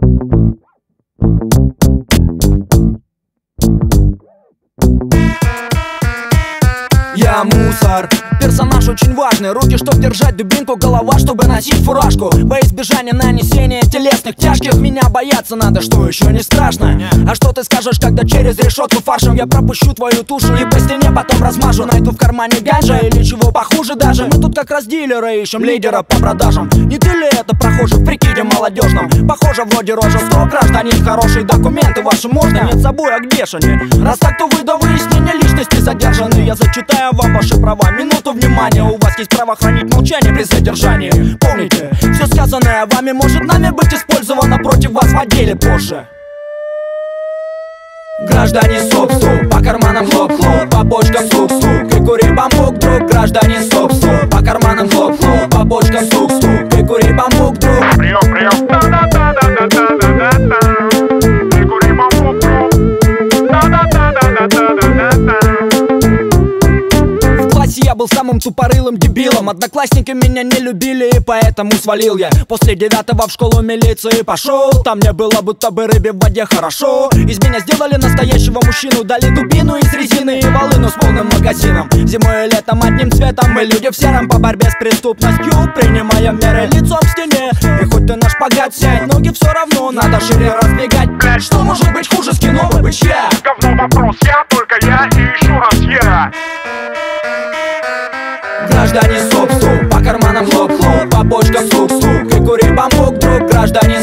Я мусор, персонаж очень важный. Руки, чтоб держать дубинку, голова, чтобы носить фуражку. Во избежание нанесения телесных тяжких. Меня бояться надо, что еще не страшно. А что ты скажешь, когда через решетку фаршем я пропущу твою тушу и по стене потом размажу? Найду в кармане ганджа или чего похуже даже. Мы тут как раз дилера ищем, лидера по продажам. Не ты ли это прохожий в прикиде молодежном? Похоже, вроде рожа 100, гражданин хороший. Документы ваши можно? Нет с собой, а где ж они? Раз так, то вы до выяснения личности задержаны. Я зачитаю вам ваши права, минуту внимания. У вас есть право хранить молчание при задержании. Помните, все сказанное вами может нами быть использовано против вас в деле позже. Граждане суп-суп, по карманам хлоп-хлоп, по почкам стук-стук, и кури бамбук, друг. Граждане суп-суп, по карманам хлоп-хлоп, по почкам стук-стук, и кури бамбук, друг. Прием, прием. Да-да-да-да-да-да-да-да. И кури бамбук, друг. Да-да-да-да-да-да-да-да. Я был самым тупорылым дебилом. Одноклассники меня не любили, и поэтому свалил я. После 9-го в школу милиции пошел. Там мне было будто бы рыбе в воде хорошо. Из меня сделали настоящего мужчину. Дали дубину из резины и волыну с полным магазином. Зимой и летом одним цветом. Мы люди в сером по борьбе с преступностью. Принимаем меры лицом к стене. И хоть ты на шпагат сядь, ноги все равно надо шире разбегать. Блять, что может быть хуже скино, бычья? Говно вопрос, я, только я и еще раз я. Граждане суп-суп, по карманам хлоп-хлоп, по почкам стук-стук, и кури бамбук, друг. Граждане